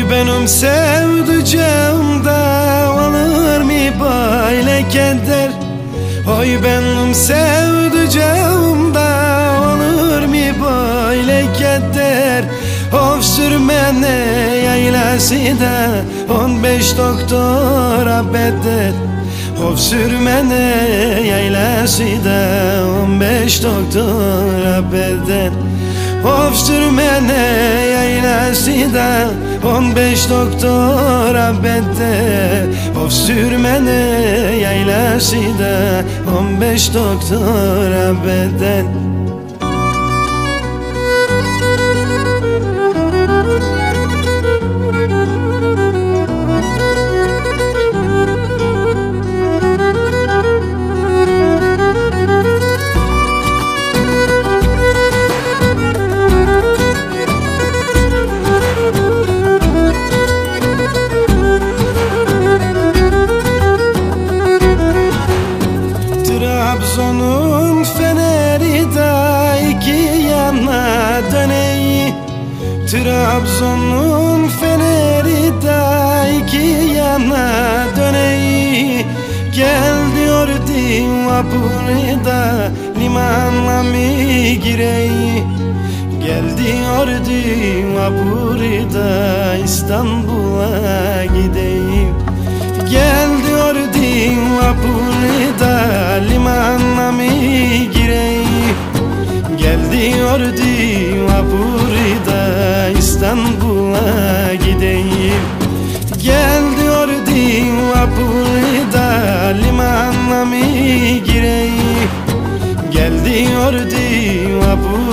benim sevdiceğimde olur mu böyle keder? Oy benim sevdiceğimde olur mu böyle keder? Of sürmene yaylası da 15 doktora bedel. Of sürmene yaylası da 15 doktora bedel. Of sürmene yaylası da 15 doktora bedel. Of sürmene yaylası da 15 doktora bedel. Trabzon'un feneri da iki yana döneyi. Trabzon'un feneri da iki yana döneyi. Gel diyordu vapurda limanla mı gireyi? Gel diyordu vapurda İstanbul'a gideyim. Gel diyordu vapurda limanla mı gireyim? Gel diyordu vapurda İstanbul'a gideyim. Gel diyordu vapurda limanla mı gireyim? Gel diyordu vapurda